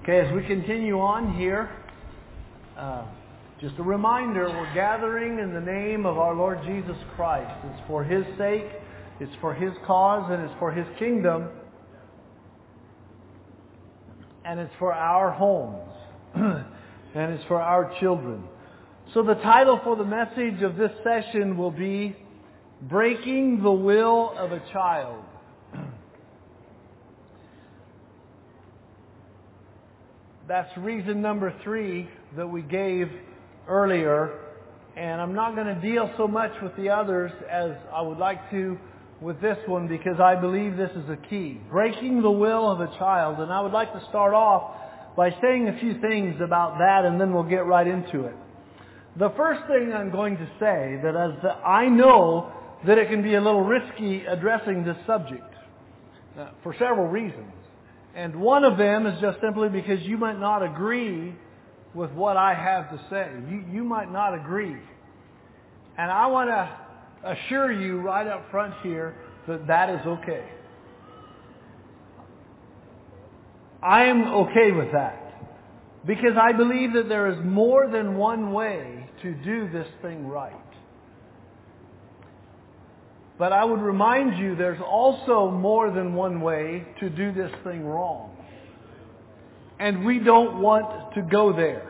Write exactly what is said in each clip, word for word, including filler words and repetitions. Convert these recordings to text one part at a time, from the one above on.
Okay, as we continue on here, uh, just a reminder, we're gathering in the name of our Lord Jesus Christ. It's for His sake, it's for His cause, and it's for His kingdom, and it's for our homes, and it's for our children. So the title for the message of this session will be Breaking the Will of a Child. That's reason number three that we gave earlier. And I'm not going to deal so much with the others as I would like to with this one, because I believe this is a key. Breaking the will of a child. And I would like to start off by saying a few things about that, and then we'll get right into it. The first thing I'm going to say, that as I know that it can be a little risky addressing this subject uh, for several reasons. And one of them is just simply because you might not agree with what I have to say. You, you might not agree. And I want to assure you right up front here that that is okay. I am okay with that. Because I believe that there is more than one way to do this thing right. But I would remind you there's also more than one way to do this thing wrong. And we don't want to go there.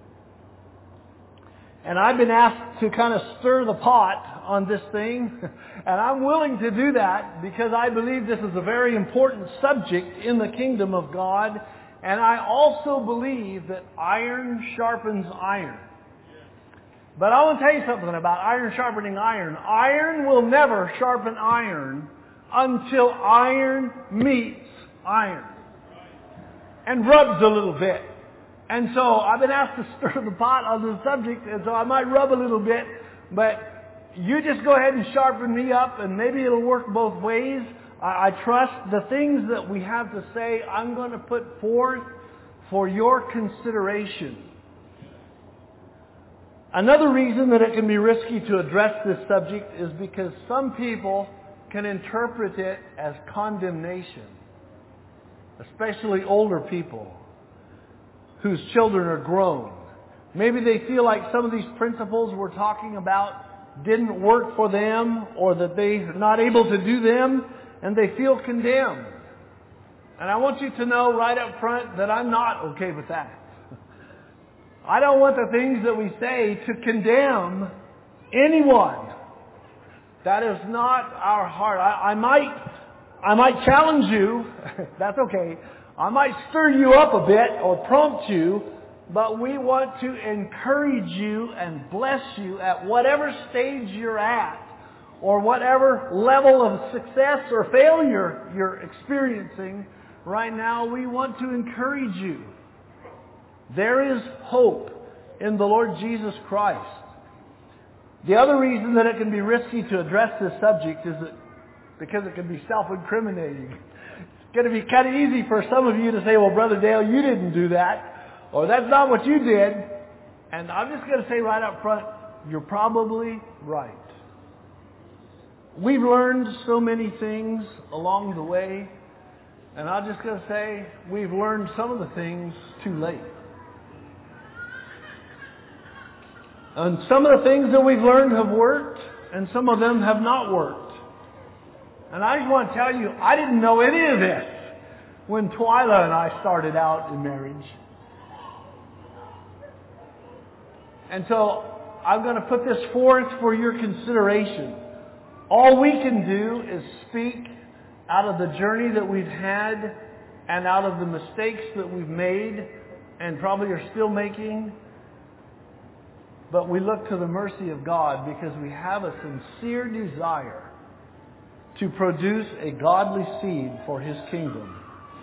And I've been asked to kind of stir the pot on this thing. And I'm willing to do that because I believe this is a very important subject in the kingdom of God. And I also believe that iron sharpens iron. But I want to tell you something about iron sharpening iron. Iron will never sharpen iron until iron meets iron and rubs a little bit. And so I've been asked to stir the pot on the subject, and so I might rub a little bit, but you just go ahead and sharpen me up, and maybe it'll work both ways. I, I trust the things that we have to say I'm going to put forth for your consideration. Another reason that it can be risky to address this subject is because some people can interpret it as condemnation, especially older people whose children are grown. Maybe they feel like some of these principles we're talking about didn't work for them, or that they're not able to do them, and they feel condemned. And I want you to know right up front that I'm not okay with that. I don't want the things that we say to condemn anyone. That is not our heart. I, I might, I might challenge you. That's okay. I might stir you up a bit or prompt you, but we want to encourage you and bless you at whatever stage you're at, or whatever level of success or failure you're experiencing right now. We want to encourage you. There is hope in the Lord Jesus Christ. The other reason that it can be risky to address this subject is that because it can be self-incriminating. It's going to be kind of easy for some of you to say, well, Brother Dale, you didn't do that, or that's not what you did. And I'm just going to say right up front, you're probably right. We've learned so many things along the way, and I'm just going to say we've learned some of the things too late. And some of the things that we've learned have worked, and some of them have not worked. And I just want to tell you, I didn't know any of this when Twyla and I started out in marriage. And so I'm going to put this forth for your consideration. All we can do is speak out of the journey that we've had and out of the mistakes that we've made and probably are still making. But we look to the mercy of God because we have a sincere desire to produce a godly seed for His kingdom.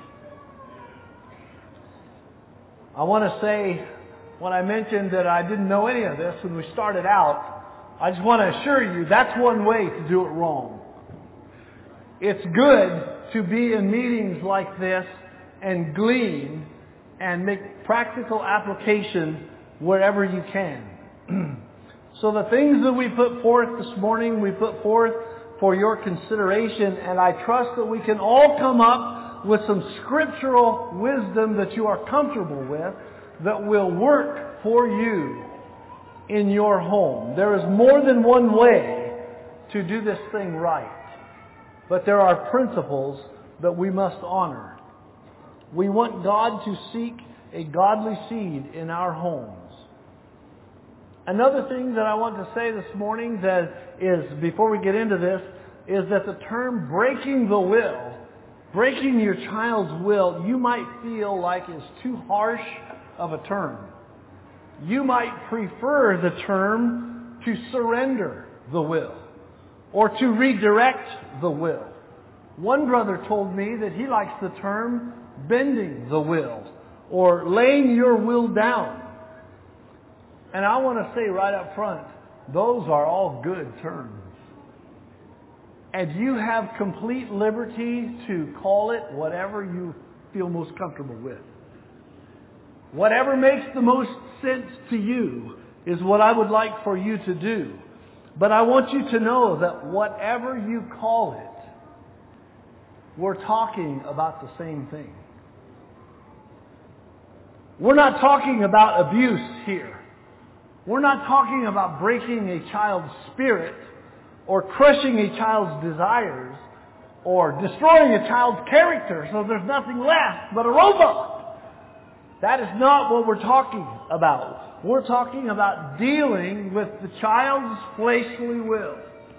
I want to say, when I mentioned that I didn't know any of this when we started out, I just want to assure you that's one way to do it wrong. It's good to be in meetings like this and glean and make practical application wherever you can. So the things that we put forth this morning, we put forth for your consideration, and I trust that we can all come up come with some scriptural wisdom that you are comfortable with that will work for you in your home. There is more than one way to do this thing right. But there are principles that we must honor. We want God to seek a godly seed in our homes. Another thing that I want to say this morning that is, before we get into this, is that the term breaking the will, breaking your child's will, you might feel like is too harsh of a term. You might prefer the term to surrender the will or to redirect the will. One brother told me that he likes the term bending the will or laying your will down. And I want to say right up front, those are all good terms. And you have complete liberty to call it whatever you feel most comfortable with. Whatever makes the most sense to you is what I would like for you to do. But I want you to know that whatever you call it, we're talking about the same thing. We're not talking about abuse here. We're not talking about breaking a child's spirit or crushing a child's desires or destroying a child's character so there's nothing left but a robot. That is not what we're talking about. We're talking about dealing with the child's fleshly will.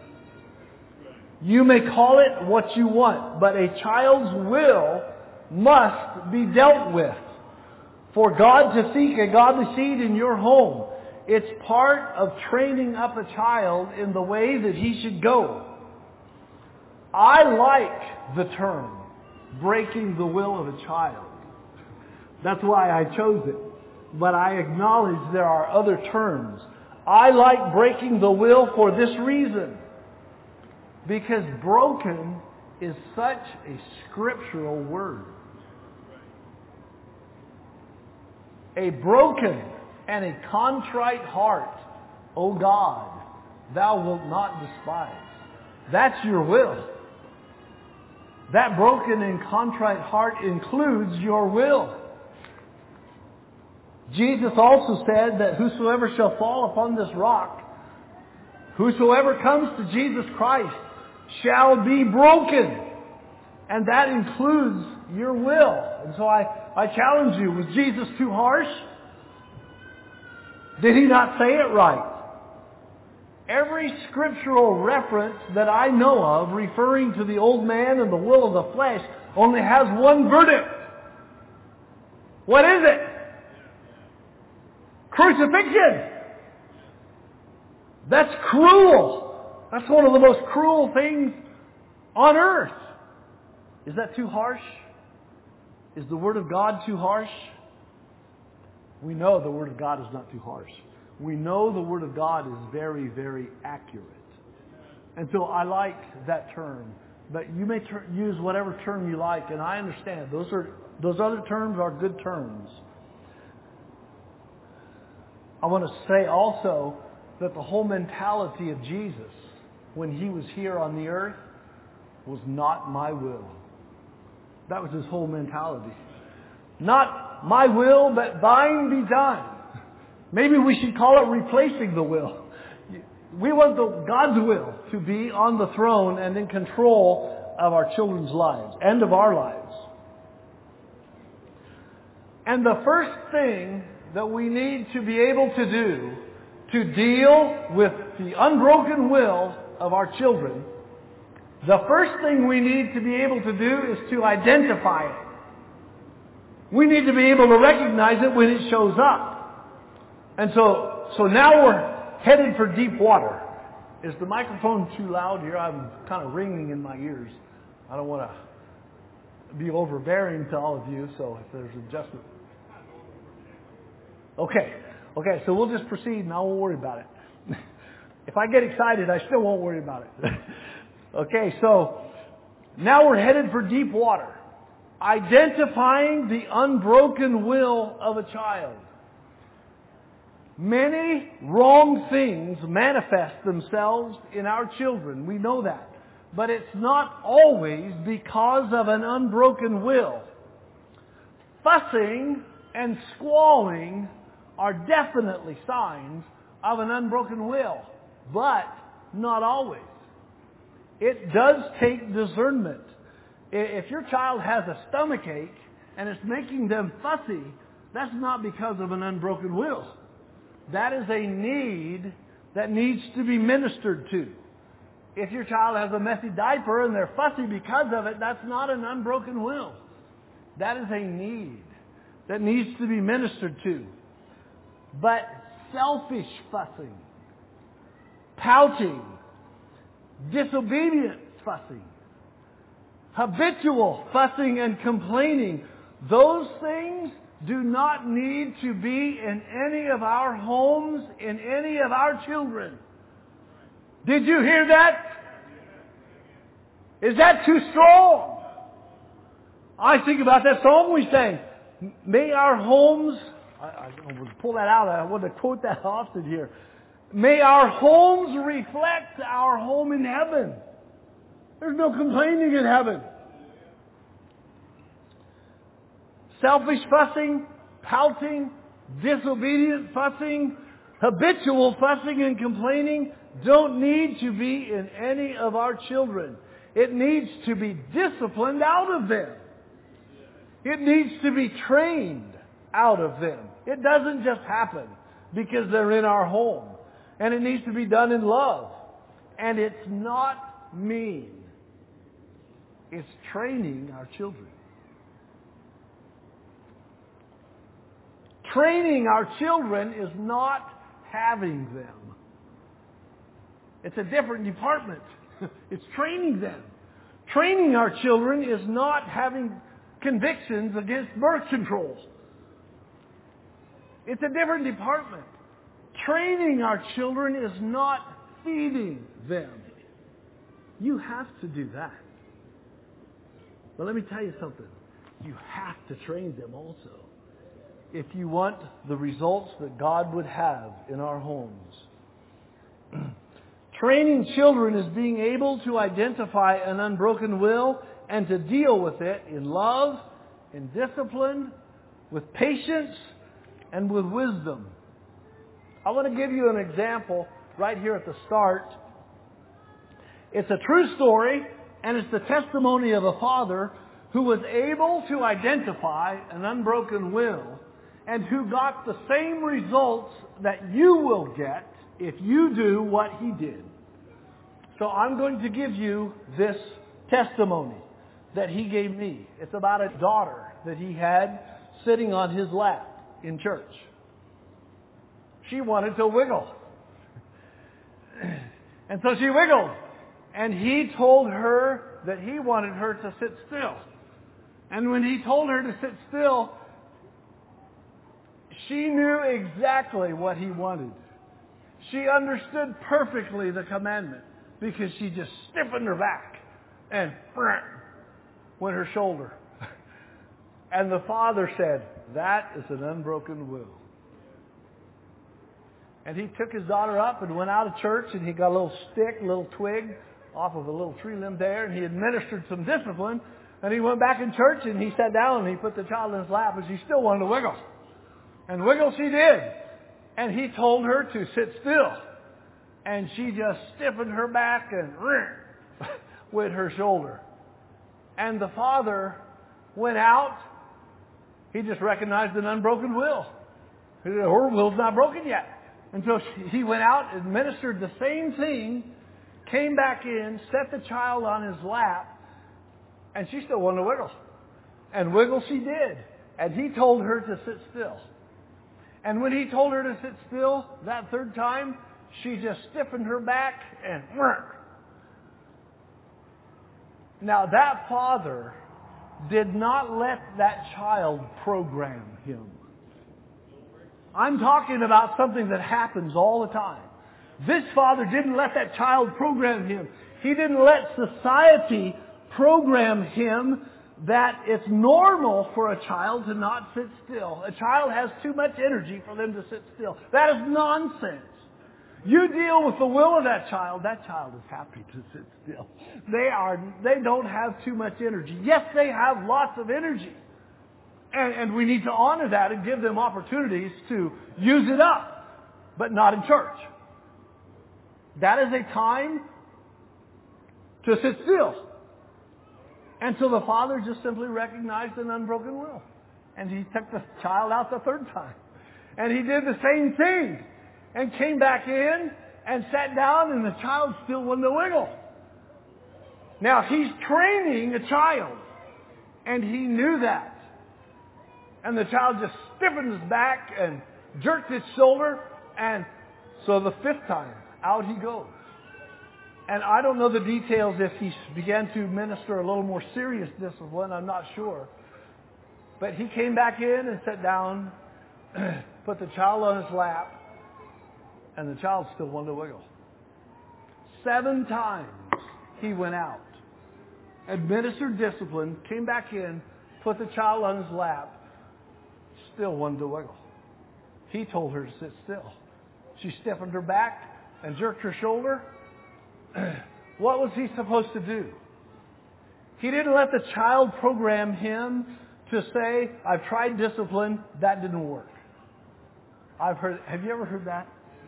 You may call it what you want, but a child's will must be dealt with. For God to seek a godly seed in your home, it's part of training up a child in the way that he should go. I like the term breaking the will of a child. That's why I chose it. But I acknowledge there are other terms. I like breaking the will for this reason. Because broken is such a scriptural word. A broken and a contrite heart, O God, thou wilt not despise. That's your will. That broken and contrite heart includes your will. Jesus also said that whosoever shall fall upon this rock, whosoever comes to Jesus Christ, shall be broken. And that includes your will. And so I, I challenge you, was Jesus too harsh? Did He not say it right? Every scriptural reference that I know of referring to the old man and the will of the flesh only has one verdict. What is it? Crucifixion. That's cruel. That's one of the most cruel things on earth. Is that too harsh? Is the Word of God too harsh? We know the Word of God is not too harsh. We know the Word of God is very, very accurate. And so I like that term. But you may ter- use whatever term you like, and I understand. Those are those other terms are good terms. I want to say also that the whole mentality of Jesus when He was here on the earth was not my will. That was His whole mentality. Not my will, but thine be done. Maybe we should call it replacing the will. We want the, God's will to be on the throne and in control of our children's lives and of our lives. And the first thing that we need to be able to do to deal with the unbroken will of our children, the first thing we need to be able to do is to identify it. We need to be able to recognize it when it shows up. And so, so now we're headed for deep water. Is the microphone too loud here? I'm kind of ringing in my ears. I don't want to be overbearing to all of you, so if there's adjustment. Okay. Okay, so we'll just proceed and I won't worry about it. If I get excited, I still won't worry about it. Okay, so now we're headed for deep water. Identifying the unbroken will of a child. Many wrong things manifest themselves in our children. We know that. but it's not always because of an unbroken will. Fussing and squalling are definitely signs of an unbroken will, but not always. It does take discernment. If your child has a stomach ache and it's making them fussy, that's not because of an unbroken will. That is a need that needs to be ministered to. If your child has a messy diaper and they're fussy because of it, that's not an unbroken will. That is a need that needs to be ministered to. But selfish fussing, pouting, disobedient fussing, habitual fussing and complaining, those things do not need to be in any of our homes, in any of our children. Did you hear that? Is that too strong? I think about that song we sang. May our homes, I, I will pull that out, I want to quote that often here. May our homes reflect our home in heaven. There's no complaining in heaven. Selfish fussing, pouting, disobedient fussing, habitual fussing and complaining don't need to be in any of our children. It needs to be disciplined out of them. It needs to be trained out of them. It doesn't just happen because they're in our home. And it needs to be done in love. And it's not mean. It's training our children. Training our children is not having them. It's a different department. It's training them. Training our children is not having convictions against birth control. It's a different department. Training our children is not feeding them. You have to do that. But let me tell you something. You have to train them also, if you want the results that God would have in our homes. Training children is being able to identify an unbroken will and to deal with it in love, in discipline, with patience, and with wisdom. I want to give you an example right here at the start. It's a true story, and it's the testimony of a father who was able to identify an unbroken will and who got the same results that you will get if you do what he did. So I'm going to give you this testimony that he gave me. It's about a daughter that he had sitting on his lap in church. She wanted to wiggle. And so she wiggled. And he told her that he wanted her to sit still. And when he told her to sit still, she knew exactly what he wanted. She understood perfectly the commandment because she just stiffened her back and went her shoulder. And the father said, that is an unbroken will. And he took his daughter up and went out of church, and he got a little stick, a little twig off of a little tree limb there, and he administered some discipline. And he went back in church, and he sat down, and he put the child in his lap, and she still wanted to wiggle. And wiggle she did. And he told her to sit still. And she just stiffened her back and with her shoulder. And the father went out. He just recognized an unbroken will. Her will's not broken yet. And so he went out, administered the same thing, came back in, set the child on his lap, and she still wanted to wiggle. And wiggle she did. And he told her to sit still. And when he told her to sit still that third time, she just stiffened her back and now that father did not let that child program him. I'm talking about something that happens all the time. This father didn't let that child program him. He didn't let society program him that it's normal for a child to not sit still. A child has too much energy for them to sit still. That is nonsense. You deal with the will of that child, that child is happy to sit still. They are, they don't have too much energy. Yes, they have lots of energy. And, and we need to honor that and give them opportunities to use it up, but not in church. That is a time to sit still. And so the father just simply recognized an unbroken will. And he took the child out the third time. And he did the same thing. And came back in and sat down, and the child still wouldn't wiggle. Now, he's training a child. And he knew that. And the child just stiffened his back and jerked his shoulder. And so the fifth time, out he goes. And I don't know the details if he began to administer a little more serious discipline. I'm not sure. But he came back in and sat down, put the child on his lap, and the child still wanted to wiggle. Seven times he went out, administered discipline, came back in, put the child on his lap, still wanted to wiggle. He told her to sit still. She stiffened her back and jerked her shoulder. What was he supposed to do? He didn't let the child program him to say, I've tried discipline, that didn't work. I've heard, have you ever heard that?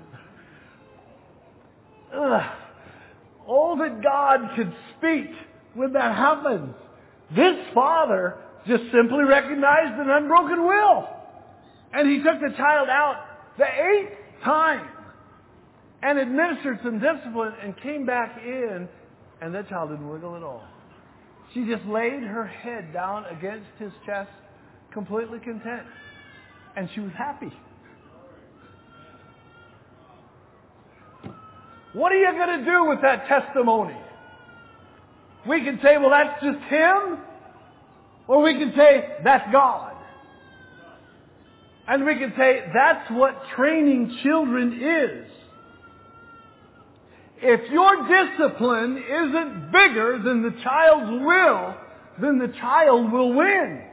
Ugh. Oh, that God could speak when that happens. This father just simply recognized an unbroken will. And he took the child out the eighth time and administered some discipline and came back in, and that child didn't wiggle at all. She just laid her head down against his chest, completely content. And she was happy. What are you going to do with that testimony? We can say, well, that's just him. Or we can say, that's God. And we can say, that's what training children is. If your discipline isn't bigger than the child's will, then the child will win.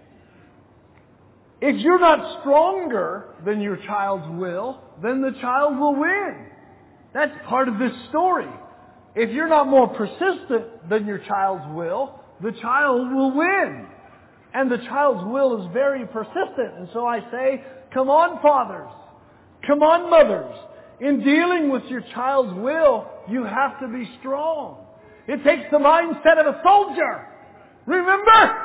If you're not stronger than your child's will, then the child will win. That's part of this story. If you're not more persistent than your child's will, the child will win. And the child's will is very persistent. And so I say, come on, fathers. Come on, mothers. In dealing with your child's will, you have to be strong. It takes the mindset of a soldier. Remember?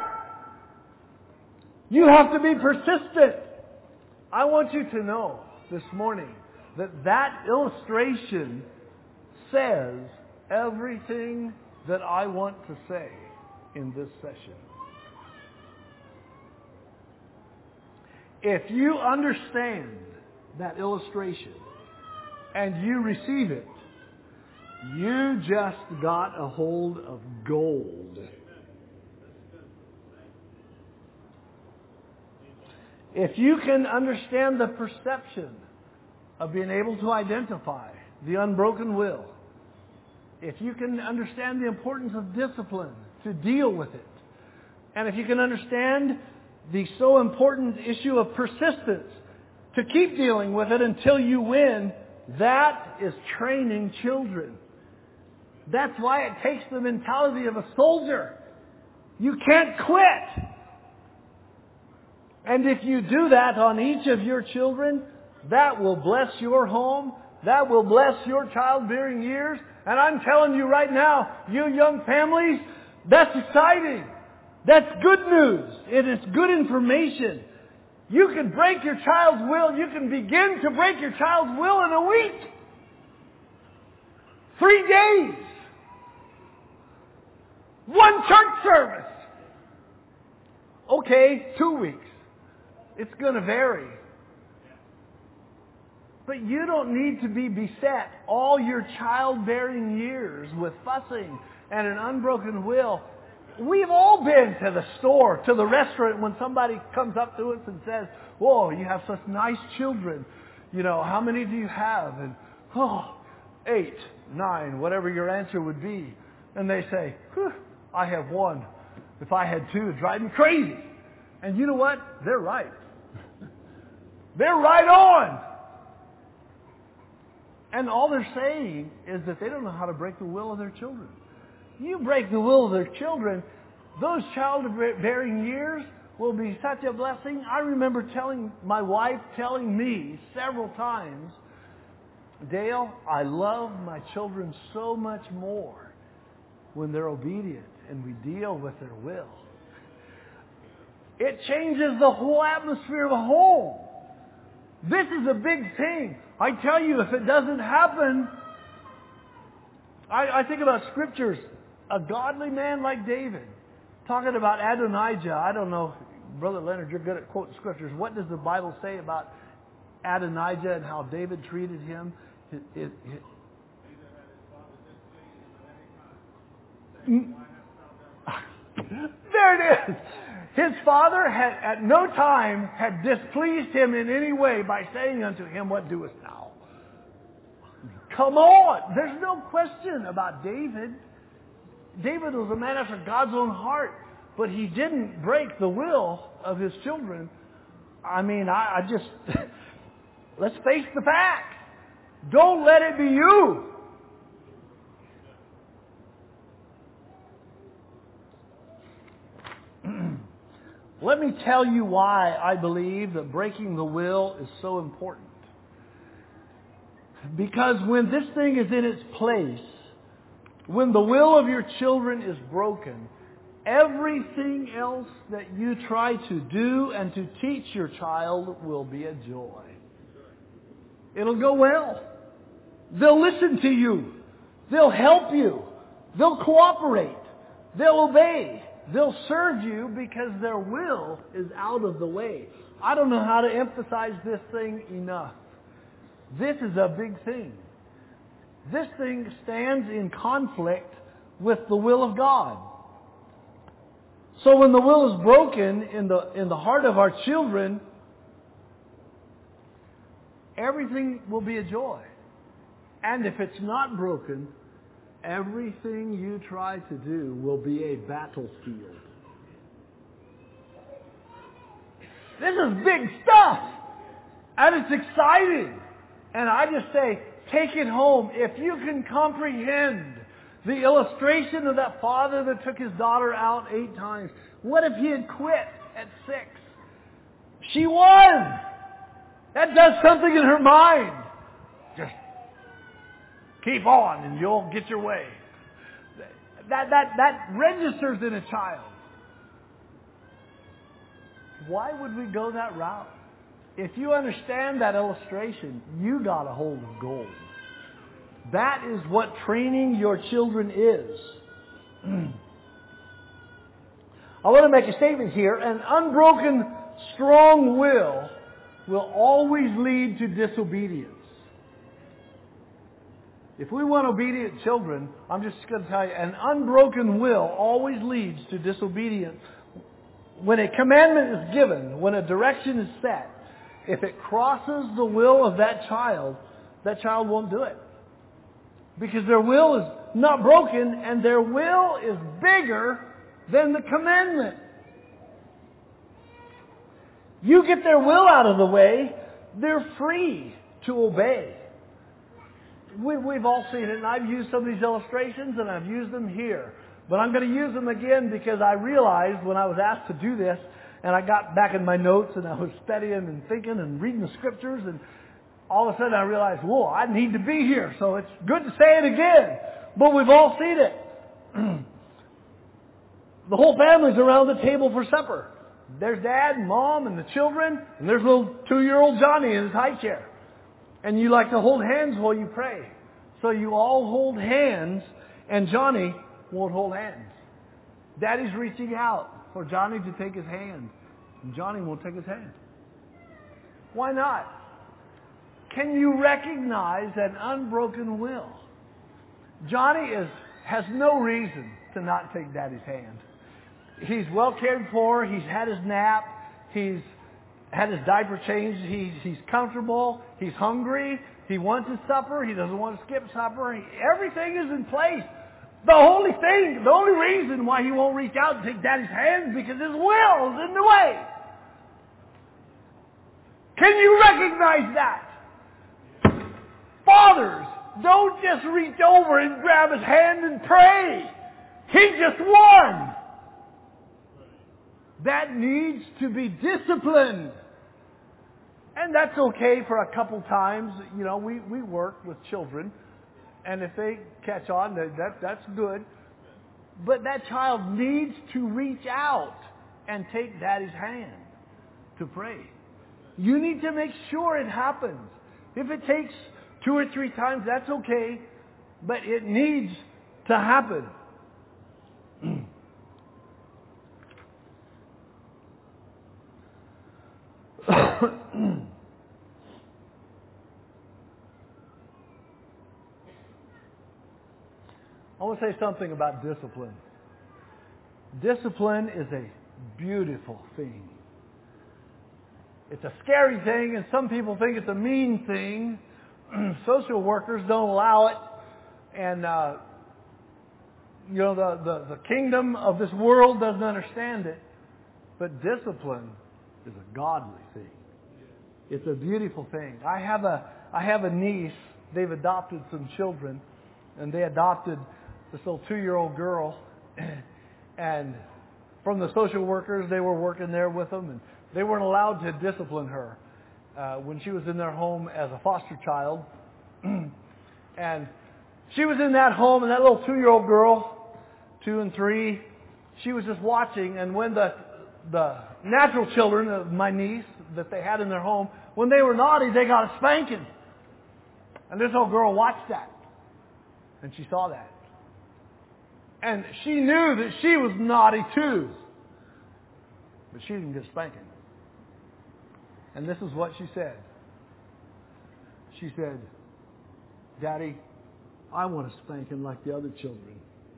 You have to be persistent. I want you to know this morning that that illustration says everything that I want to say in this session. If you understand that illustration and you receive it, you just got a hold of gold. If you can understand the perception of being able to identify the unbroken will, if you can understand the importance of discipline to deal with it, and if you can understand the so important issue of persistence to keep dealing with it until you win, that is training children. That's why it takes the mentality of a soldier. You can't quit. And if you do that on each of your children, that will bless your home. That will bless your childbearing years. And I'm telling you right now, you young families, that's exciting. That's good news. It is good information. You can break your child's will. You can begin to break your child's will in a week. Three days. One church service. Okay, two weeks. It's going to vary. But you don't need to be beset all your childbearing years with fussing and an unbroken will. We've all been to the store, to the restaurant, when somebody comes up to us and says, whoa, you have such nice children. You know, how many do you have? And, oh, eight, nine, whatever your answer would be. And they say, whew, I have one. If I had two, it'd drive me crazy. And you know what? They're right. They're right on. And all they're saying is that they don't know how to break the will of their children. You break the will of their children, those childbearing years will be such a blessing. I remember telling my wife, telling me several times, Dale, I love my children so much more when they're obedient and we deal with their will. It changes the whole atmosphere of a home. This is a big thing. I tell you, if it doesn't happen, I, I think about scriptures. A godly man like David, talking about Adonijah. I don't know, Brother Leonard, you're good at quoting scriptures. What does the Bible say about Adonijah and how David treated him? It, it, it, there it is. His father had at no time had displeased him in any way by saying unto him, what doest thou? Come on. There's no question about David. David was a man after God's own heart, but he didn't break the will of his children. I mean, I, I just, let's face the facts. Don't let it be you. Let me tell you why I believe that breaking the will is so important. Because when this thing is in its place, when the will of your children is broken, everything else that you try to do and to teach your child will be a joy. It'll go well. They'll listen to you. They'll help you. They'll cooperate. They'll obey. They'll serve you because their will is out of the way. I don't know how to emphasize this thing enough. This is a big thing. This thing stands in conflict with the will of God. So when the will is broken in the, in the heart of our children, everything will be a joy. And if it's not broken, everything you try to do will be a battlefield. This is big stuff. And it's exciting. And I just say, take it home. If you can comprehend the illustration of that father that took his daughter out eight times. What if he had quit at six? She won. That does something in her mind. Just keep on and you'll get your way. That, that, that registers in a child. Why would we go that route? If you understand that illustration, you got a hold of gold. That is what training your children is. I want to make a statement here. An unbroken, strong will will always lead to disobedience. If we want obedient children, I'm just going to tell you, an unbroken will always leads to disobedience. When a commandment is given, when a direction is set, if it crosses the will of that child, that child won't do it. Because their will is not broken and their will is bigger than the commandment. You get their will out of the way, they're free to obey. We, we've all seen it, and I've used some of these illustrations and I've used them here. But I'm going to use them again because I realized when I was asked to do this, and I got back in my notes and I was studying and thinking and reading the scriptures, and all of a sudden I realized, whoa, I need to be here. So it's good to say it again. But we've all seen it. The whole family's around the table for supper. There's Dad and Mom and the children, and there's little two-year-old Johnny in his high chair. And you like to hold hands while you pray. So you all hold hands, and Johnny won't hold hands. Daddy's reaching out for Johnny to take his hand, and Johnny won't take his hand. Why not? Can you recognize an unbroken will? Johnny is has no reason to not take Daddy's hand. He's well cared for. He's had his nap. He's had his diaper changed. He's, he's comfortable. He's hungry. He wants his supper. He doesn't want to skip supper. He, everything is in place. The only thing, the only reason why he won't reach out and take Daddy's hand is because his will is in the way. Can you recognize that? Fathers, don't just reach over and grab his hand and pray. He just won. That needs to be disciplined. And that's okay for a couple times. You know, we, we work with children. And if they catch on, that, that that's good. But that child needs to reach out and take Daddy's hand to pray. You need to make sure it happens. If it takes two or three times, that's okay. But it needs to happen. I want to say something about discipline. Discipline is a beautiful thing. It's a scary thing, and some people think it's a mean thing. Social workers don't allow it. And, uh, you know, the, the, the kingdom of this world doesn't understand it. But discipline is a godly thing. It's a beautiful thing. I have a, I have a niece. They've adopted some children. And they adopted this little two-year-old girl. And from the social workers, they were working there with them. And they weren't allowed to discipline her uh, when she was in their home as a foster child. And she was in that home, and that little two-year-old girl, two and three, she was just watching. And when the the natural children of my niece that they had in their home, when they were naughty, they got a spanking. And this little girl watched that. And she saw that. And she knew that she was naughty too. But she didn't get spanking. And this is what she said. She said, Daddy, I want a spanking like the other children.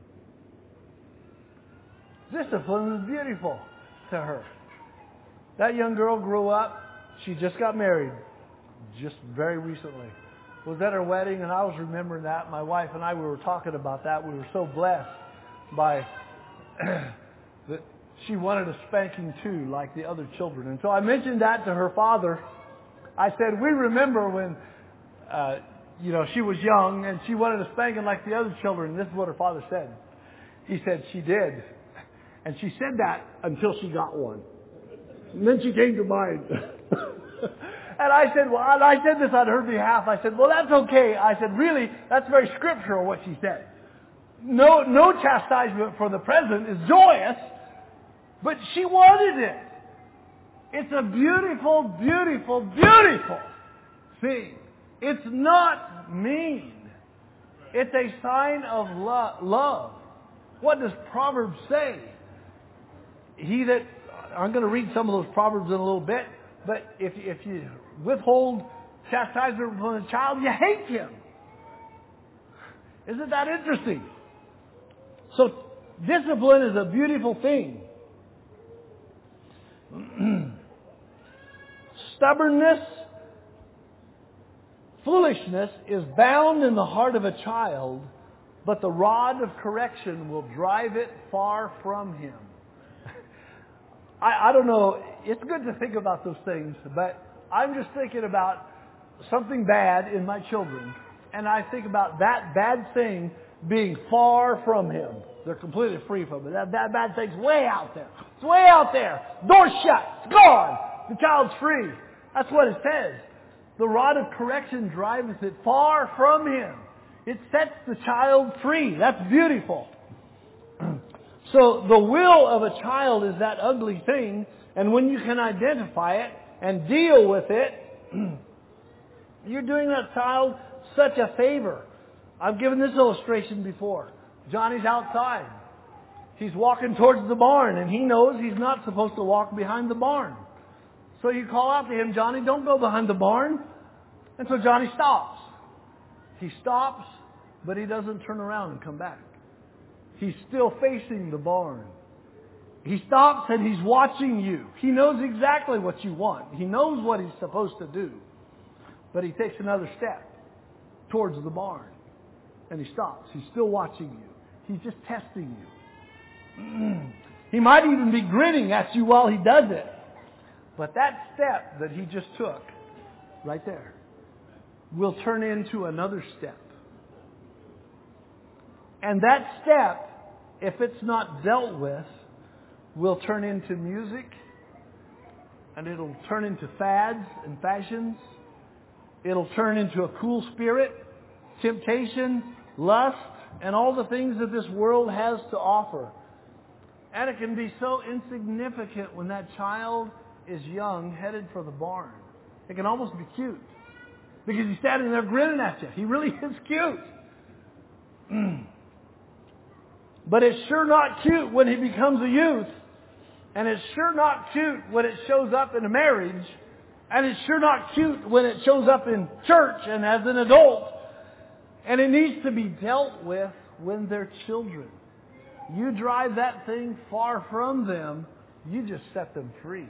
Discipline is beautiful to her. That young girl grew up. She just got married. Just very recently. Was at her wedding, and I was remembering that. My wife and I, we were talking about that. We were so blessed by that she wanted a spanking too, like the other children. And so I mentioned that to her father. I said, we remember when, uh, you know, she was young and she wanted a spanking like the other children. And this is what her father said. He said she did. And she said that until she got one. And then she came to mind. And I said, well, I said this on her behalf. I said, well, that's okay. I said, really, that's very scriptural what she said. No, no chastisement for the present is joyous, but she wanted it. It's a beautiful, beautiful, beautiful thing. It's not mean. It's a sign of lo- love. What does Proverbs say? He that, I'm going to read some of those Proverbs in a little bit, but if, if you withhold chastisement from a child, you hate him. Isn't that interesting? So, discipline is a beautiful thing. Stubbornness, foolishness is bound in the heart of a child, but the rod of correction will drive it far from him. I, I don't know, it's good to think about those things, but I'm just thinking about something bad in my children, and I think about that bad thing being far from him. They're completely free from it. That, that bad thing's way out there. It's way out there. Door shut. It's gone. The child's free. That's what it says. The rod of correction drives it far from him. It sets the child free. That's beautiful. So the will of a child is that ugly thing, and when you can identify it and deal with it, you're doing that child such a favor. I've given this illustration before. Johnny's outside. He's walking towards the barn, and he knows he's not supposed to walk behind the barn. So you call out to him, Johnny, don't go behind the barn. And so Johnny stops. He stops, but he doesn't turn around and come back. He's still facing the barn. He stops and he's watching you. He knows exactly what you want. He knows what he's supposed to do. But he takes another step towards the barn. And he stops. He's still watching you. He's just testing you. He might even be grinning at you while he does it. But that step that he just took, right there, will turn into another step. And that step, if it's not dealt with, will turn into music, and it'll turn into fads and fashions. It'll turn into a cool spirit, temptation, lust, and all the things that this world has to offer. And it can be so insignificant when that child is young, headed for the barn. It can almost be cute. Because he's standing there grinning at you. He really is cute. But it's sure not cute when he becomes a youth. And it's sure not cute when it shows up in a marriage. And it's sure not cute when it shows up in church and as an adult. And it needs to be dealt with when they're children. You drive that thing far from them, you just set them free.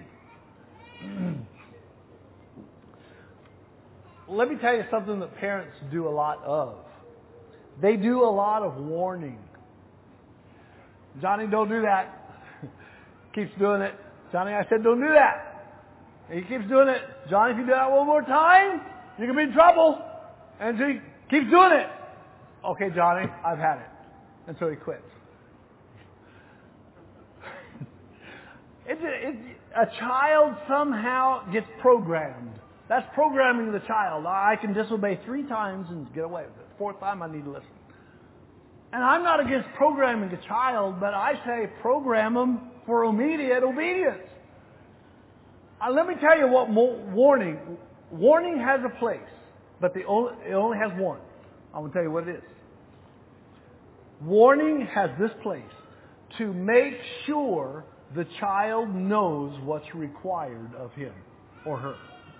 Let me tell you something that parents do a lot of. They do a lot of warning. Johnny, don't do that. Keeps doing it. Johnny, I said don't do that. And he keeps doing it. Johnny, if you do that one more time, you're going to be in trouble. And so he keeps doing it. Okay, Johnny, I've had it. And so he quits. It's a, it's, a child somehow gets programmed. That's programming the child. I can disobey three times and get away with it. Fourth time, I need to listen. And I'm not against programming a child, but I say program them for immediate obedience. Uh, let me tell you what mo- warning. Warning has a place, but the only, it only has one. I will tell you what it is. Warning has this place to make sure the child knows what's required of him or her.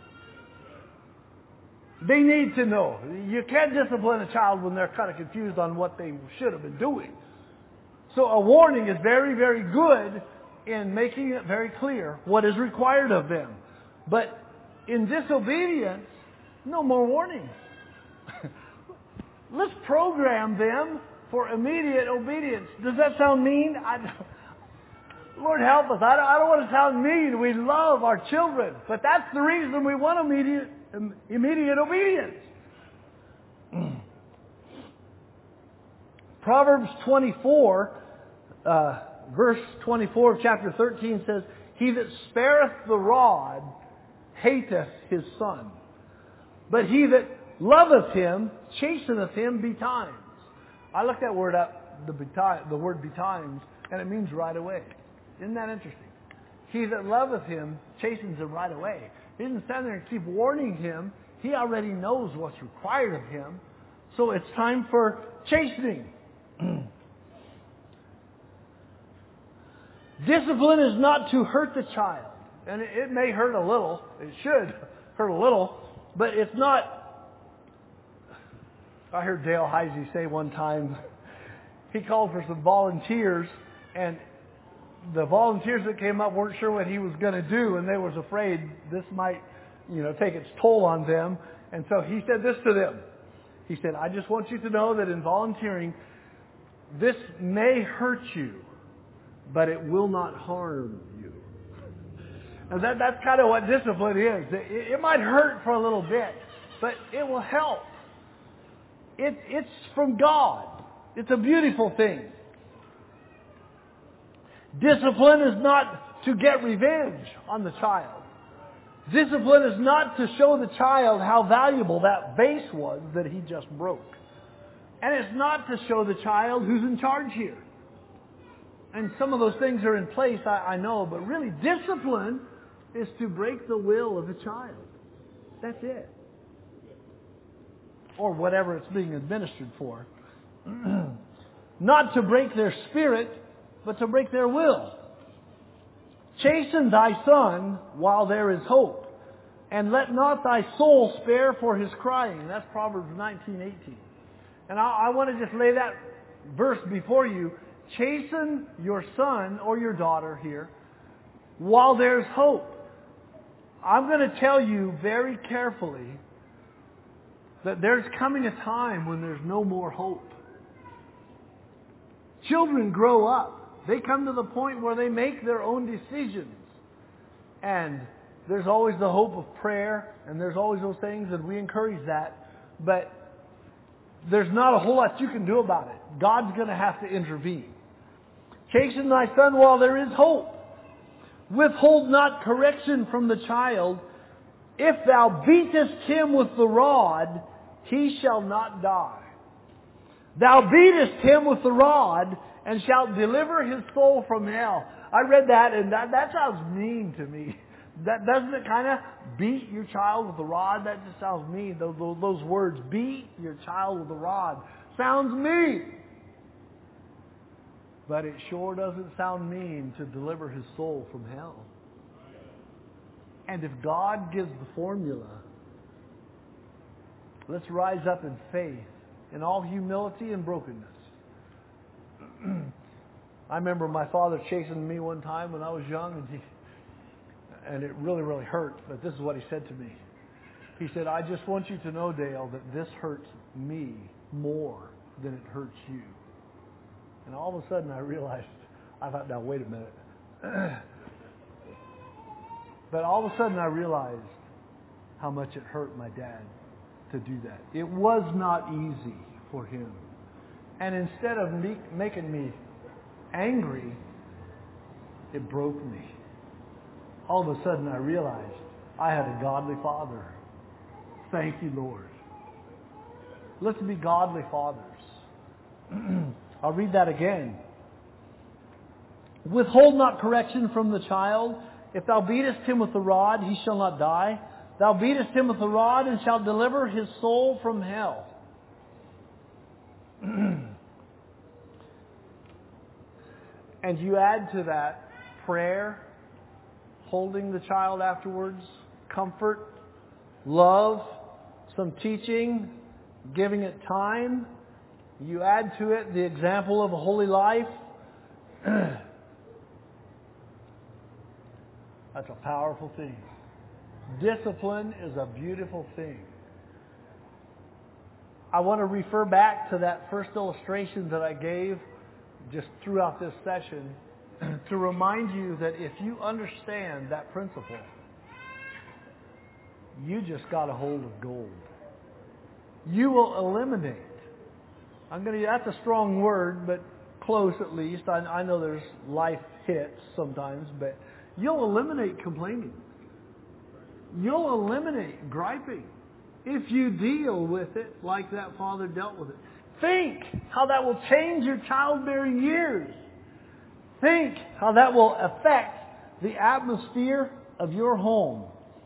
They need to know. You can't discipline a child when they're kind of confused on what they should have been doing. So a warning is very, very good in making it very clear what is required of them. But in disobedience, no more warnings. Let's program them for immediate obedience. Does that sound mean? I, Lord help us. I don't, I don't want to sound mean. We love our children. But that's the reason we want immediate, immediate obedience. Proverbs twenty-four, uh, verse twenty-four of chapter thirteen says, "He that spareth the rod hateth his son, but he that loveth him chasteneth him betimes." I looked that word up, the, beti- the word betimes, and it means right away. Isn't that interesting? He that loveth him chastens him right away. He doesn't stand there and keep warning him. He already knows what's required of him. So it's time for chastening. Discipline is not to hurt the child. And it, it may hurt a little. It should hurt a little. But it's not... I heard Dale Heisey say one time, he called for some volunteers, and the volunteers that came up weren't sure what he was going to do, and they was afraid this might, you know, take its toll on them. And so he said this to them. He said, "I just want you to know that in volunteering, this may hurt you, but it will not harm you." And that, that's kind of what discipline is. It, it might hurt for a little bit, but it will help. It, it's from God. It's a beautiful thing. Discipline is not to get revenge on the child. Discipline is not to show the child how valuable that vase was that he just broke. And it's not to show the child who's in charge here. And some of those things are in place, I, I know, but really discipline is to break the will of the child. That's it. Or whatever it's being administered for. Not to break their spirit, but to break their will. Chasten thy son while there is hope, and let not thy soul spare for his crying. That's Proverbs nineteen eighteen. And I, I want to just lay that verse before you. Chasten your son or your daughter here while there's hope. I'm going to tell you very carefully that there's coming a time when there's no more hope. Children grow up. They come to the point where they make their own decisions. And there's always the hope of prayer, and there's always those things, and we encourage that. but there's not a whole lot you can do about it. God's going to have to intervene. Chasten thy son while there is hope. Withhold not correction from the child. If thou beatest him with the rod, he shall not die. Thou beatest him with the rod, and shalt deliver his soul from hell. I read that, and that, that sounds mean to me. That doesn't it kind of beat your child with the rod? That just sounds mean. Those, those, those words, beat your child with the rod, sounds mean. But it sure doesn't sound mean to deliver his soul from hell. And if God gives the formula, let's rise up in faith, in all humility and brokenness. I remember my father chastened me one time when I was young, and he, and it really, really hurt. But this is what he said to me. He said, I just want you to know, Dale, that this hurts me more than it hurts you. And all of a sudden I realized, I thought, now wait a minute. But all of a sudden I realized how much it hurt my dad to do that. It was not easy for him. And instead of me, making me angry, it broke me. All of a sudden I realized I had a godly father. Thank you, Lord. Let's be godly fathers. I'll read that again. Withhold not correction from the child. If thou beatest him with the rod, he shall not die. Thou beatest him with the rod, and shalt deliver his soul from hell. And you add to that prayer, holding the child afterwards, comfort, love, some teaching, giving it time. You add to it the example of a holy life. That's a powerful thing. Discipline is a beautiful thing. I want to refer back to that first illustration that I gave just throughout this session to remind you that if you understand that principle, you just got a hold of gold. You will eliminate. I'm going to. That's a strong word, but close at least. I, I know there's life hits sometimes, but you'll eliminate complaining. You'll eliminate griping if you deal with it like that father dealt with it. Think how that will change your childbearing years. Think how that will affect the atmosphere of your home.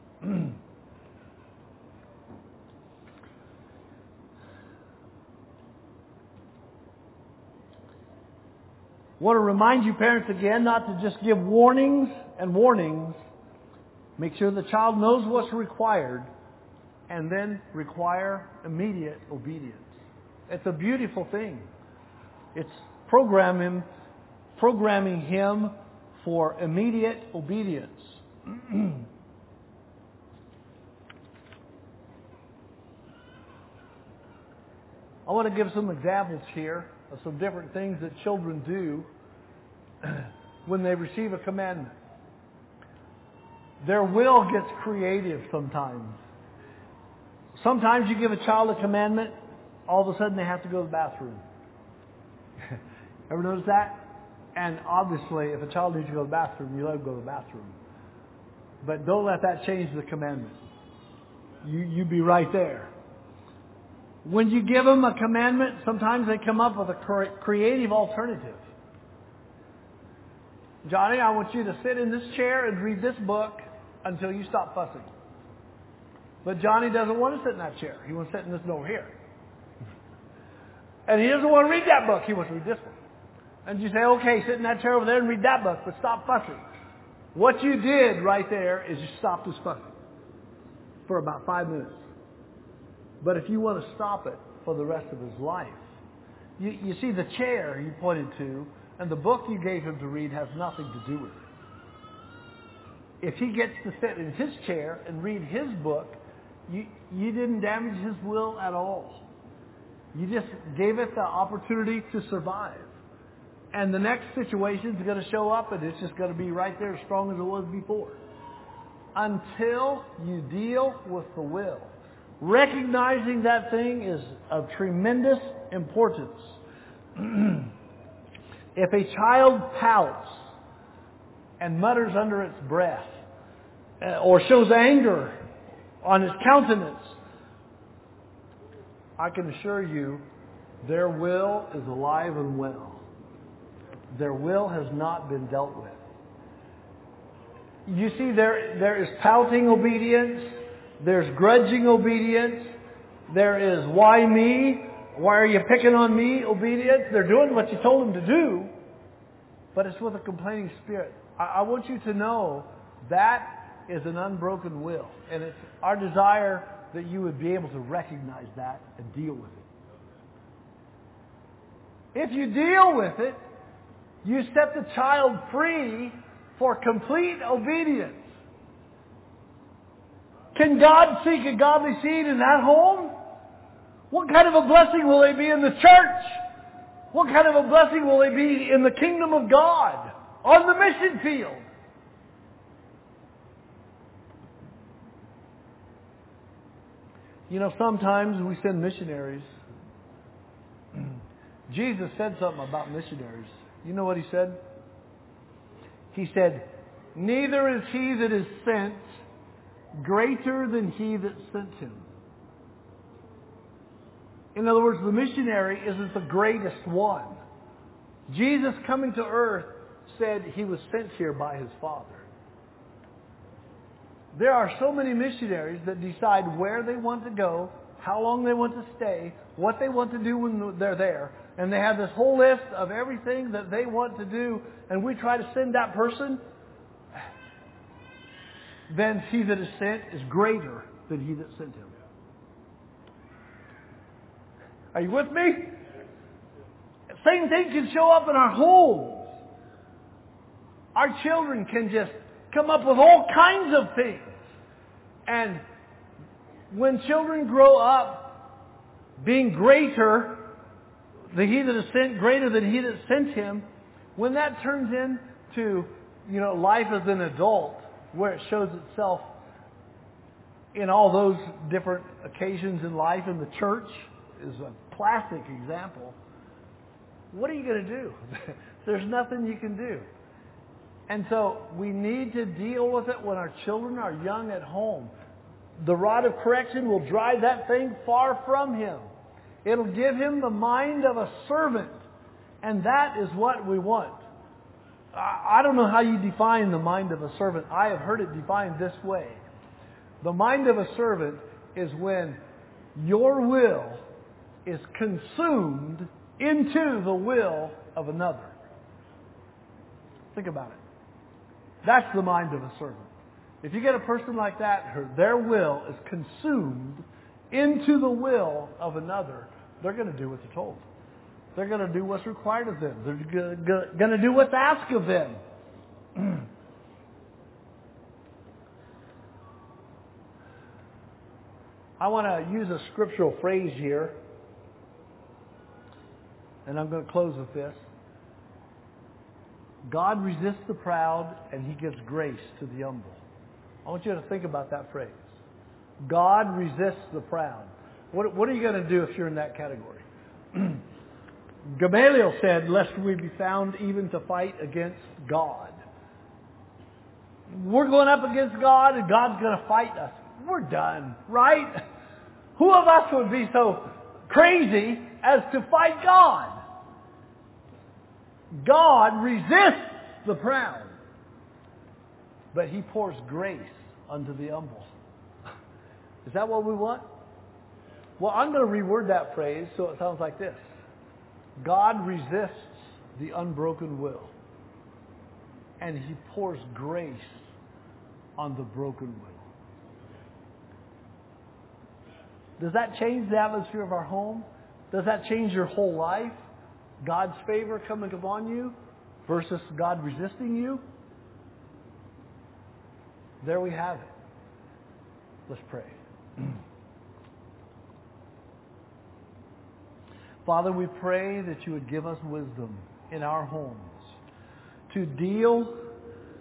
I want to remind you, parents, again, not to just give warnings and warnings. Make sure the child knows what's required, and then require immediate obedience. It's a beautiful thing. It's programming, programming him for immediate obedience. I want to give some examples here of some different things that children do when they receive a commandment. Their will gets creative sometimes. Sometimes you give a child a commandment, all of a sudden they have to go to the bathroom. Ever notice that? And obviously, if a child needs to go to the bathroom, you let them go to the bathroom. But don't let that change the commandment. You, you be right there. When you give them a commandment, sometimes they come up with a creative alternative. Johnny, I want you to sit in this chair and read this book until you stop fussing. But Johnny doesn't want to sit in that chair. He wants to sit in this one over here. And he doesn't want to read that book. He wants to read this one. And you say, okay, sit in that chair over there and read that book, but stop fussing. What you did right there is you stopped his fussing for about five minutes. But if you want to stop it for the rest of his life, you, you see the chair you pointed to and the book you gave him to read has nothing to do with it. If he gets to sit in his chair and read his book, you, you didn't damage his will at all. You just gave it the opportunity to survive. And the next situation is going to show up and it's just going to be right there as strong as it was before. Until you deal with the will. Recognizing that thing is of tremendous importance. If a child pouts and mutters under its breath, or shows anger on its countenance, I can assure you their will is alive and well. Their will has not been dealt with. You see, there there is pouting obedience, there's grudging obedience, there is why me, why are you picking on me obedience. They're doing what you told them to do, but it's with a complaining spirit. I, I want you to know that is an unbroken will. And it's our desire that you would be able to recognize that and deal with it. If you deal with it, you set the child free for complete obedience. Can God seek a godly seed in that home? What kind of a blessing will they be in the church? What kind of a blessing will they be in the kingdom of God? On the mission field? You know, sometimes we send missionaries. Jesus said something about missionaries. You know what He said? He said, neither is he that is sent greater than he that sent him. In other words, the missionary isn't the greatest one. Jesus coming to earth said He was sent here by His Father. There are so many missionaries that decide where they want to go, how long they want to stay, what they want to do when they're there. And they have this whole list of everything that they want to do, and we try to send that person. Then he that is sent is greater than he that sent him. Are you with me? Same thing can show up in our homes. Our children can just come up with all kinds of things. And when children grow up being greater, the he that is sent greater than he that sent him, when that turns into, you know, life as an adult, where it shows itself in all those different occasions in life, in the church is a classic example. What are you going to do? There's nothing you can do. And so we need to deal with it when our children are young at home. The rod of correction will drive that thing far from him. It'll give him the mind of a servant. And that is what we want. I don't know how you define the mind of a servant. I have heard it defined this way. The mind of a servant is when your will is consumed into the will of another. Think about it. That's the mind of a servant. If you get a person like that, her, their will is consumed into the will of another, they're going to do what they're told. They're going to do what's required of them. They're going to do what's asked of them. I want to use a scriptural phrase here, and I'm going to close with this. God resists the proud, and He gives grace to the humble. I want you to think about that phrase. God resists the proud. What, what are you going to do if you're in that category? Gamaliel said, lest we be found even to fight against God. We're going up against God, and God's going to fight us. We're done, right? Who of us would be so crazy as to fight God? God resists the proud, but He pours grace unto the humble. Is that what we want? Well, I'm going to reword that phrase so it sounds like this. God resists the unbroken will, and He pours grace on the broken will. Does that change the atmosphere of our home? Does that change your whole life? God's favor coming upon you versus God resisting you? There we have it. Let's pray. Father, we pray that You would give us wisdom in our homes to deal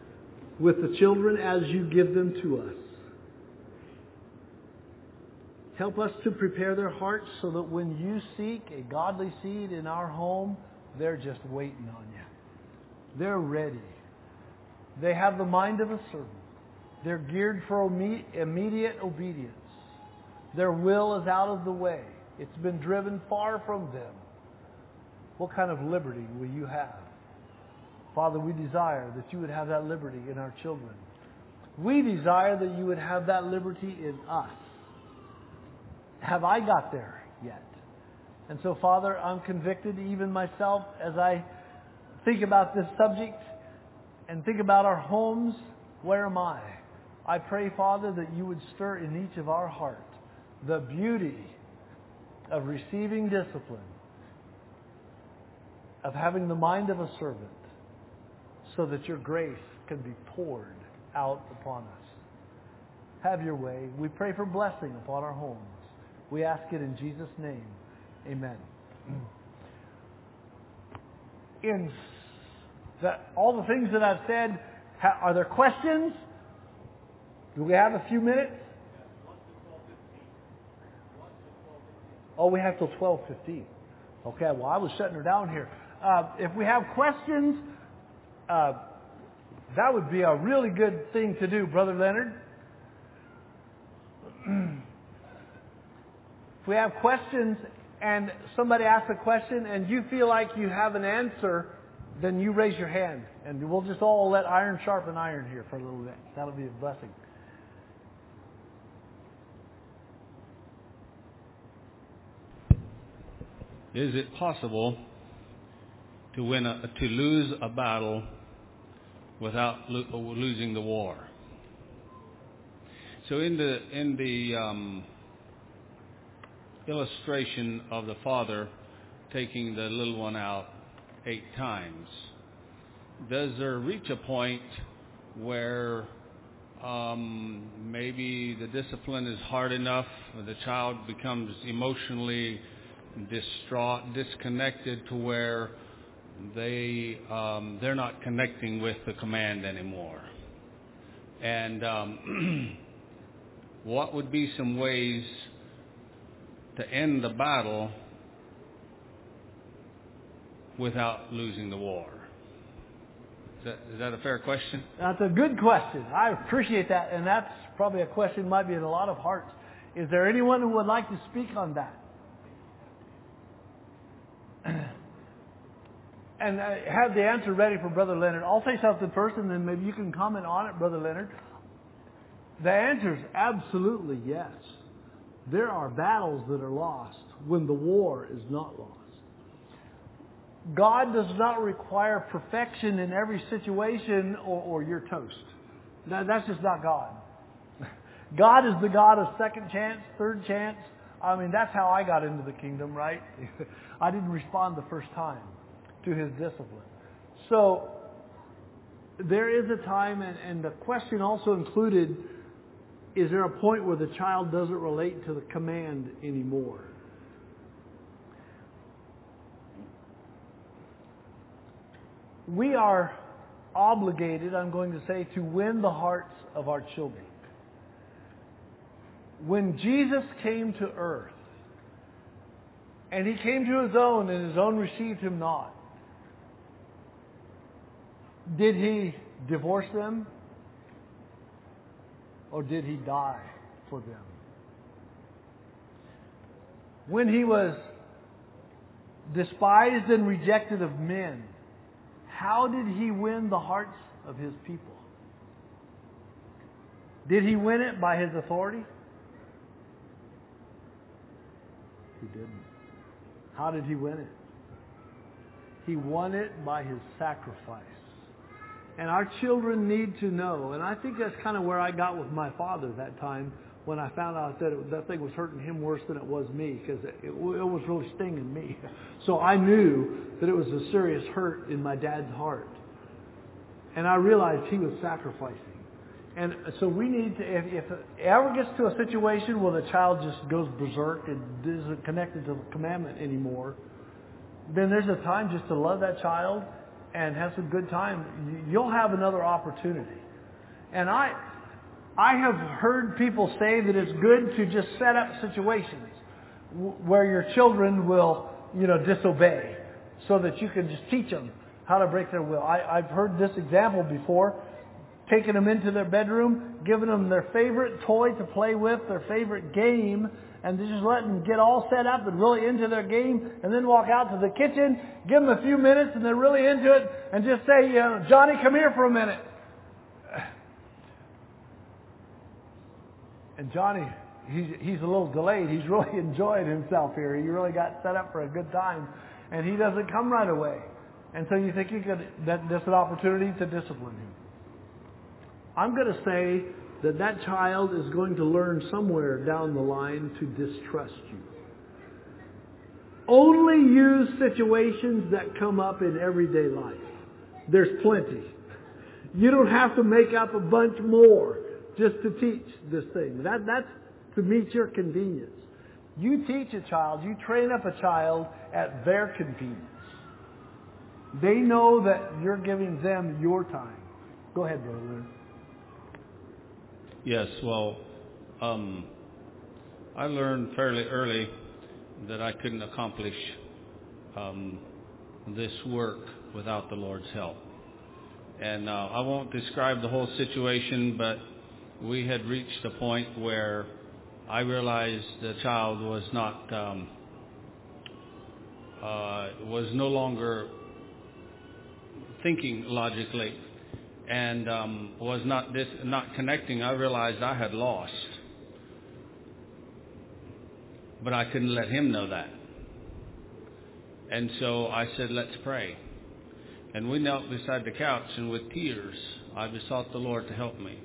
with the children as You give them to us. Help us to prepare their hearts so that when you seek a godly seed in our home, they're just waiting on you. They're ready. They have the mind of a servant. They're geared for immediate obedience. Their will is out of the way. It's been driven far from them. What kind of liberty will you have? Father, we desire that you would have that liberty in our children. We desire that you would have that liberty in us. Have I got there yet? And so, Father, I'm convicted, even myself, as I think about this subject and think about our homes. Where am I? I pray, Father, that you would stir in each of our heart the beauty of receiving discipline, of having the mind of a servant, so that your grace can be poured out upon us. Have your way. We pray for blessing upon our homes. We ask it in Jesus' name. Amen. In that, all the things that I've said, are there questions? Do we have a few minutes? Oh, we have till twelve fifteen. Okay, well, I was shutting her down here. Uh, if we have questions, uh, that would be a really good thing to do, Brother Leonard. If we have questions and somebody asks a question and you feel like you have an answer, then you raise your hand. And we'll just all let iron sharpen iron here for a little bit. That'll be a blessing. Is it possible to win a, to lose a battle without lo- losing the war? So in the in the um, illustration of the father taking the little one out eight times, does there reach a point where um, maybe the discipline is hard enough, or the child becomes emotionally distraught, disconnected, to where they um, they're not connecting with the command anymore? And um, what would be some ways to end the battle without losing the war? Is that, is that a fair question? That's a good question. I appreciate that, and that's probably a question might be in a lot of hearts. Is there anyone who would like to speak on that? And I have the answer ready for Brother Leonard. I'll say something first, and then maybe you can comment on it, Brother Leonard. The answer is absolutely yes. There are battles that are lost when the war is not lost. God does not require perfection in every situation, or, or you're toast. That, that's just not God. God is the God of second chance, third chance. I mean, that's how I got into the kingdom, right? I didn't respond the first time to His discipline. So there is a time, and, and the question also included, is there a point where the child doesn't relate to the command anymore? We are obligated, I'm going to say, to win the hearts of our children. When Jesus came to earth, and He came to His own, and His own received Him not, did He divorce them? Or did He die for them? When He was despised and rejected of men, how did He win the hearts of His people? Did He win it by His authority? He didn't. How did He win it? He won it by His sacrifice. And our children need to know, and I think that's kind of where I got with my father that time when I found out that it, that thing was hurting him worse than it was me, because it, it, it was really stinging me. So I knew that it was a serious hurt in my dad's heart. And I realized he was sacrificing. And so we need to, if, if it ever gets to a situation where the child just goes berserk and isn't connected to the commandment anymore, then there's a time just to love that child and have some good time. You'll have another opportunity. And I I have heard people say that it's good to just set up situations where your children will, you know, disobey so that you can just teach them how to break their will. I, I've heard this example before, taking them into their bedroom, giving them their favorite toy to play with, their favorite game, and just letting them get all set up and really into their game, and then walk out to the kitchen, give them a few minutes, and they're really into it, and just say, you know, Johnny, come here for a minute. And Johnny, he's, he's a little delayed. He's really enjoyed himself here. He really got set up for a good time. And he doesn't come right away. And so you think you could, that that's an opportunity to discipline him. I'm going to say that that child is going to learn somewhere down the line to distrust you. Only use situations that come up in everyday life. There's plenty. You don't have to make up a bunch more just to teach this thing. That, that's to meet your convenience. You teach a child, you train up a child at their convenience. They know that you're giving them your time. Go ahead, Brother Leonard. Yes, well, um, I learned fairly early that I couldn't accomplish um, this work without the Lord's help. And uh, I won't describe the whole situation, but we had reached a point where I realized the child was not, um, uh, was no longer thinking logically and um, was not dis- not connecting. I realized I had lost, but I couldn't let him know that. And so I said, let's pray. And we knelt beside the couch, and with tears, I besought the Lord to help me,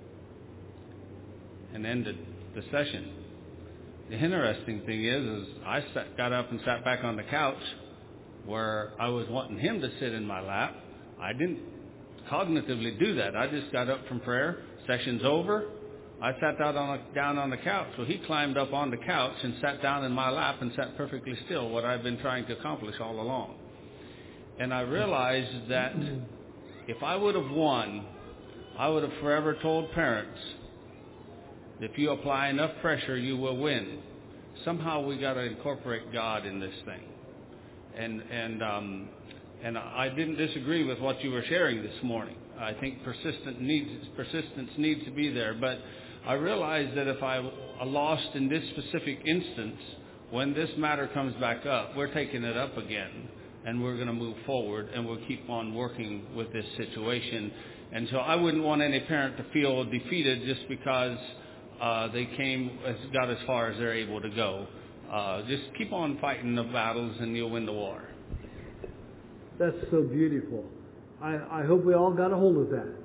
and ended the session. The interesting thing is, is I sat, got up and sat back on the couch where I was wanting him to sit in my lap. I didn't cognitively do that. I just got up from prayer. Session's over. I sat down on, a, down on the couch. So he climbed up on the couch and sat down in my lap and sat perfectly still, what I've been trying to accomplish all along. And I realized that if I would have won, I would have forever told parents, if you apply enough pressure, you will win. Somehow we got to incorporate God in this thing. And and um, and I didn't disagree with what you were sharing this morning. I think persistent needs persistence needs to be there. But I realized that if I lost in this specific instance, when this matter comes back up, we're taking it up again, and we're going to move forward, and we'll keep on working with this situation. And so I wouldn't want any parent to feel defeated just because Uh, they came, got as far as they're able to go. Uh, just keep on fighting the battles and you'll win the war. That's so beautiful. I, I hope we all got a hold of that.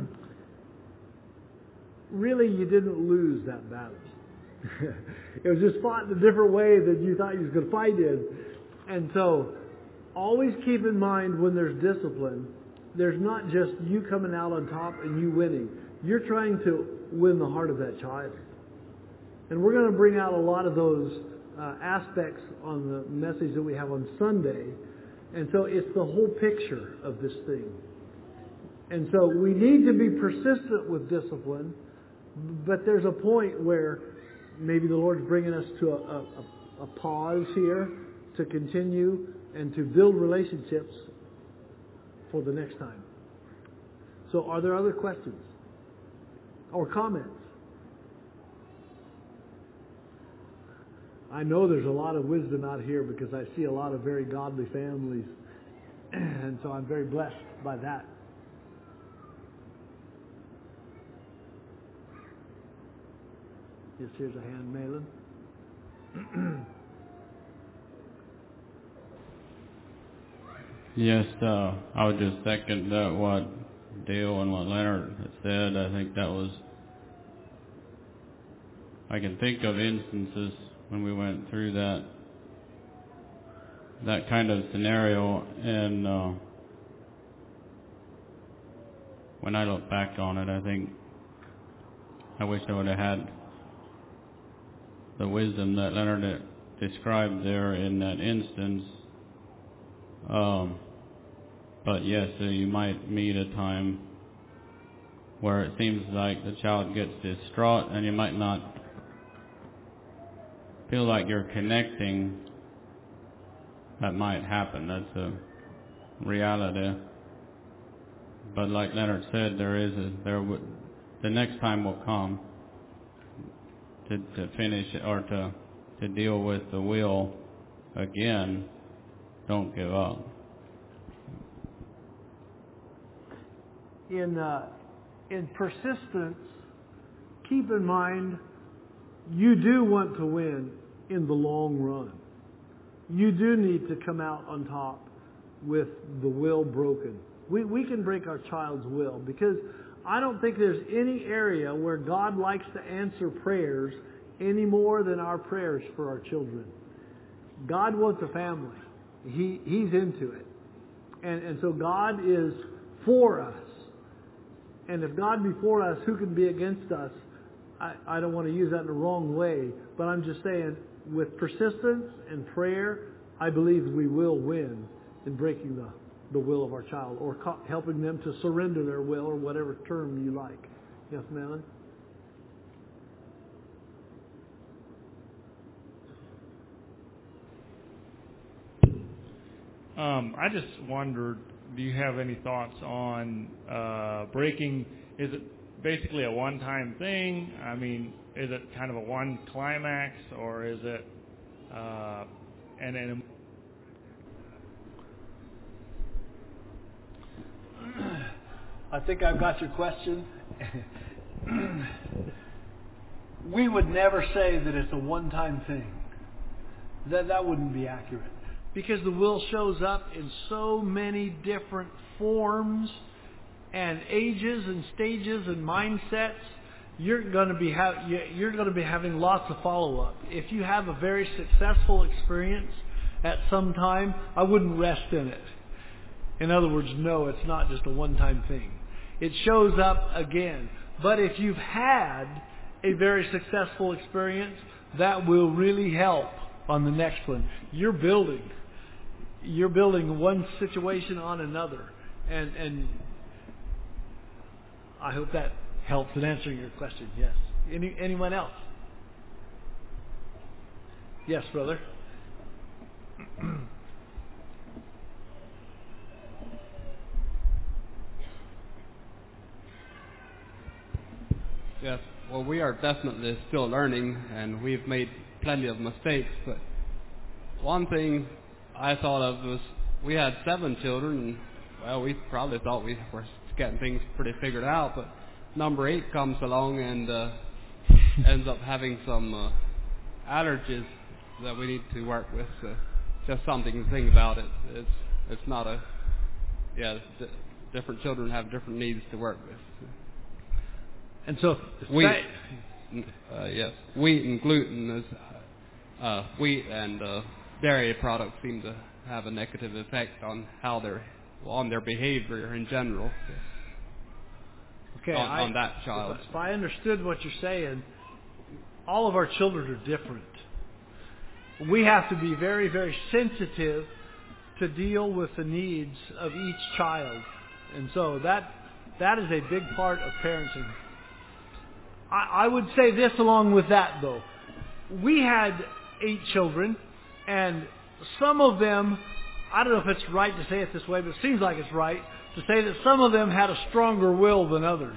Really, you didn't lose that battle. It was just fought in a different way than you thought you was going to fight in. And so, always keep in mind when there's discipline, there's not just you coming out on top and you winning. You're trying to win the heart of that child. And we're going to bring out a lot of those uh, aspects on the message that we have on Sunday. And so it's the whole picture of this thing. And so we need to be persistent with discipline, but there's a point where maybe the Lord's bringing us to a, a, a pause here to continue and to build relationships for the next time. So are there other questions or comments? I know there's a lot of wisdom out here because I see a lot of very godly families, and so I'm very blessed by that. Yes, here's a hand, Malin. Yes, uh, I would just second uh, what Dale and what Leonard had said. I think that was, I can think of instances when we went through that that kind of scenario, and uh, when I look back on it, I think I wish I would have had the wisdom that Leonard described there in that instance. Um, but yes, uh, you might meet a time where it seems like the child gets distraught and you might not feel like you're connecting. That might happen. That's a reality. But like Leonard said, there is a, there would, the next time will come to, to finish or to, to deal with the will again. Don't give up. In, uh, in persistence, keep in mind, you do want to win in the long run. You do need to come out on top with the will broken. We, we can break our child's will, because I don't think there's any area where God likes to answer prayers any more than our prayers for our children. God wants a family. He, he's into it. And, and so God is for us. And if God be for us, who can be against us? I, I don't want to use that in the wrong way, but I'm just saying, with persistence and prayer, I believe we will win in breaking the, the will of our child, or co- helping them to surrender their will, or whatever term you like. Yes, Melon? Um, I just wondered, do you have any thoughts on uh, breaking? Is it basically a one-time thing? I mean, is it kind of a one climax, or is it uh, and then? I think I've got your question. We would never say that it's a one-time thing. That that wouldn't be accurate. Because the will shows up in so many different forms and ages and stages and mindsets. You're going to be ha- you're going to be having lots of follow-up. If you have a very successful experience at some time, I wouldn't rest in it. In other words, no, it's not just a one-time thing. It shows up again. But if you've had a very successful experience, that will really help on the next one. You're building. You're building one situation on another. And and I hope that helps in answering your question. Yes. Any anyone else? Yes, brother. Yes. Well, we are definitely still learning, and we've made plenty of mistakes. But one thing I thought of was we had seven children, and well, we probably thought we were getting things pretty figured out. But number eight comes along and uh, ends up having some uh, allergies that we need to work with. So just something to think about. It. It's it's not a yeah. D- different children have different needs to work with. And so wheat, uh, yes, wheat and gluten is uh, wheat and uh, dairy products seem to have a negative effect on how they're on their behavior in general. Okay, on, I, on that child. If I understood what you're saying, all of our children are different. We have to be very, very sensitive to deal with the needs of each child, and so that that is a big part of parenting. I would say this along with that, though. We had eight children, and some of them, I don't know if it's right to say it this way, but it seems like it's right to say that some of them had a stronger will than others.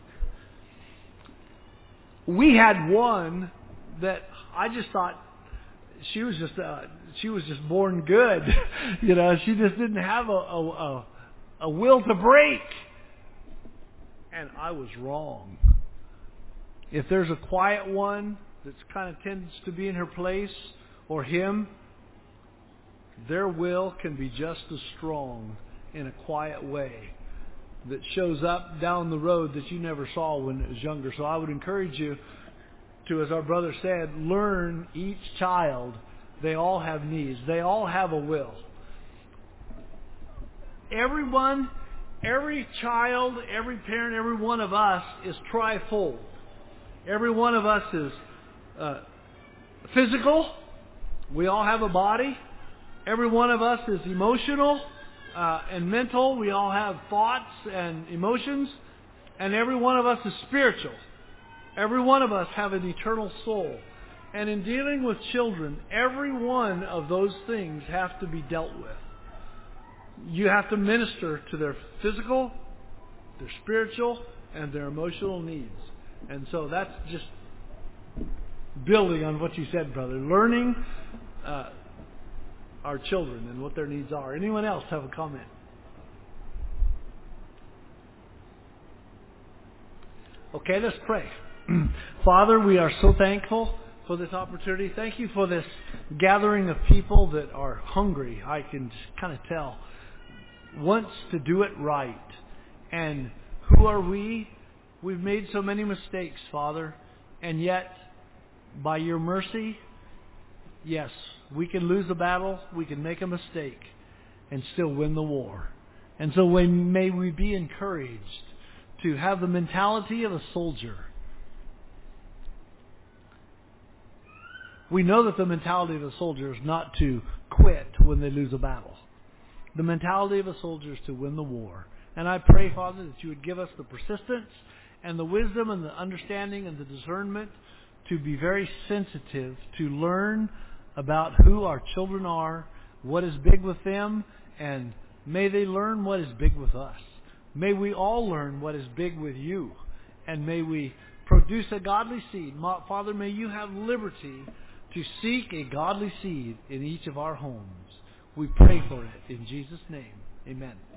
We had one that I just thought she was just uh, she was just born good. You know, she just didn't have a, a, a, a will to break. And I was wrong. If there's a quiet one that kind of tends to be in her place, or him, their will can be just as strong in a quiet way that shows up down the road that you never saw when it was younger. So I would encourage you to, as our brother said, learn each child. They all have needs. They all have a will. Everyone, every child, every parent, every one of us is trifold. Every one of us is uh, physical. We all have a body. Every one of us is emotional uh, and mental. We all have thoughts and emotions. And every one of us is spiritual. Every one of us have an eternal soul. And in dealing with children, every one of those things have to be dealt with. You have to minister to their physical, their spiritual, and their emotional needs. And so that's just building on what you said, brother. Learning uh, our children and what their needs are. Anyone else have a comment? Okay, let's pray. Father, we are so thankful for this opportunity. Thank you for this gathering of people that are hungry. I can just kind of tell. Wants to do it right. And who are we? We've made so many mistakes, Father. And yet, by your mercy, yes, we can lose a battle, we can make a mistake, and still win the war. And so we, may we be encouraged to have the mentality of a soldier. We know that the mentality of a soldier is not to quit when they lose a battle. The mentality of a soldier is to win the war. And I pray, Father, that you would give us the persistence and the wisdom and the understanding and the discernment to be very sensitive, to learn about who our children are, what is big with them, and may they learn what is big with us. May we all learn what is big with you, and may we produce a godly seed. Father, may you have liberty to seek a godly seed in each of our homes. We pray for it in Jesus' name. Amen.